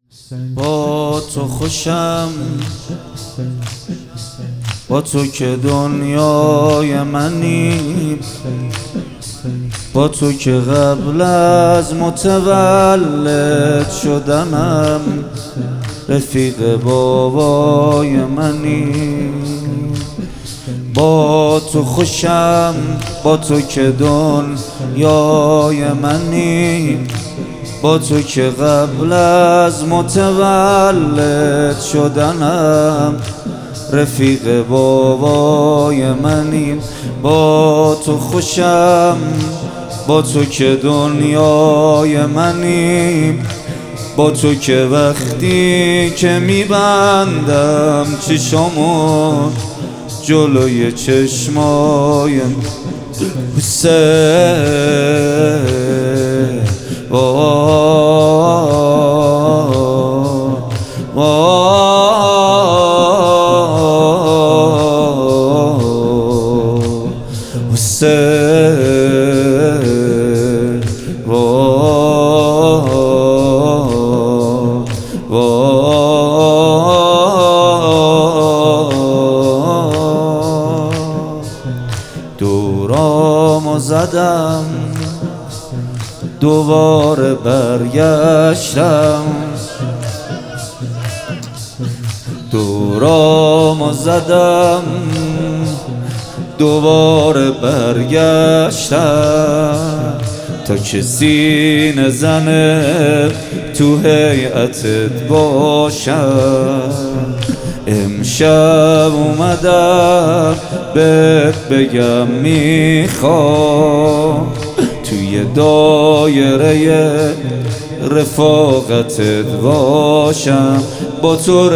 با تو خوشم، با تو که دنیای منی، با تو که قبل از متولد شدنم رفیق بابای منی. با تو خوشم، با تو که دنیای منی، با تو که قبل از متولد شدنم رفیق بابای منی. با تو خوشم، با تو که دنیای منی، با تو که وقتی که میبندم چشامو جلوی چشمای دورامو زدم دوباره برگشتم، دورامو زدم دوباره برگشتم تا که سینه زنه تو هیئتت باشم. امشب اومدم بهت بگم میخوام توی دایره رفاقتت باشم. با تو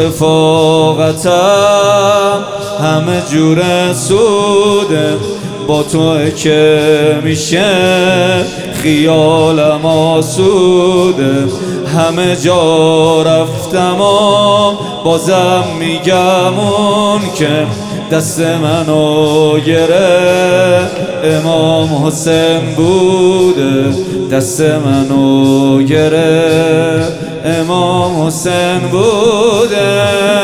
رفاقتم همه جور سوده، با تو که میشه خیالم آسوده. همه جا رفتم و بازم میگم اون که دست منو گره امام حسین بوده، دست منو گره امام حسین بوده.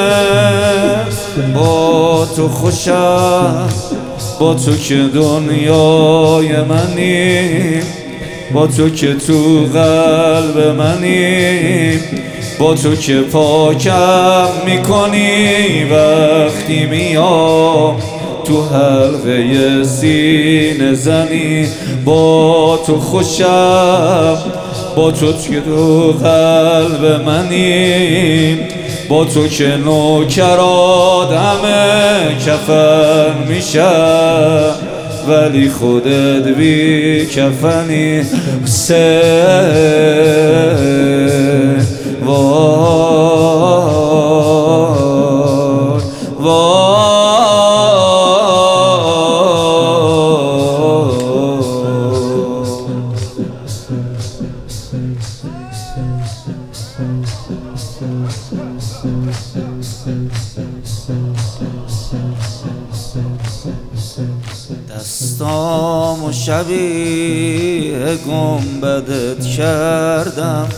با تو خوشم، با تو که دنیای منی، با تو که تو قلب منی، با تو که پاکم میکنی وقتی میام تو حلقه سینه زنی. با تو خوشم، با تو که تو قلب منی، با تو که نوکرات همه کفن میشن ولی خودت بی کفنی. دستامو شبیه گنبدت کردم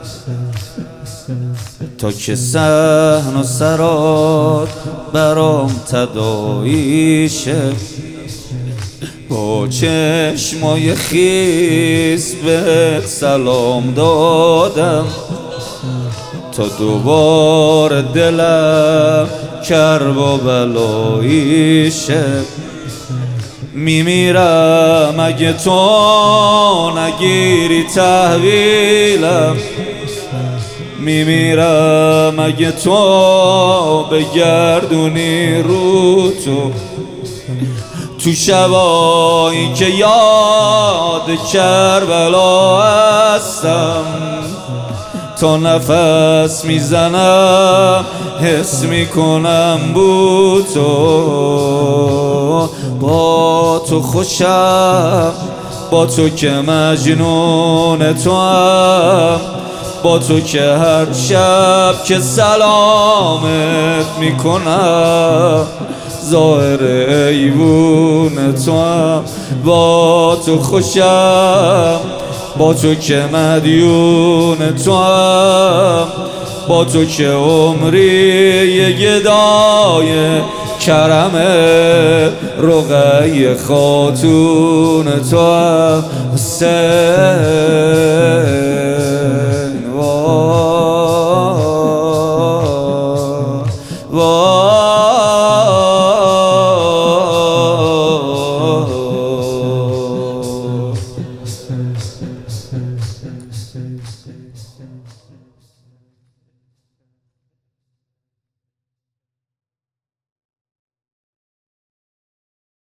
تا که صحن و سرات برام تداعی شه. با چشمای خیس بهت سلام دادم تا دوباره دلم کرب و بلایی شه. میمیرم اگه تو نگیری تحویلم، میمیرم اگه تو بگردونی رو تو شبایی که یاد کربلا هستم. تا نفس میزنم حس میکنم بو تو. با تو خوشم، با تو که مجنون تو هم، با تو که هر شب که سلامت میکنم ظاهر ایوون تو هم. با تو خوشم، با تو که مدیون تو هم، با تو که عمری یه گدای کرم رقیه خاتون تو هم حسین.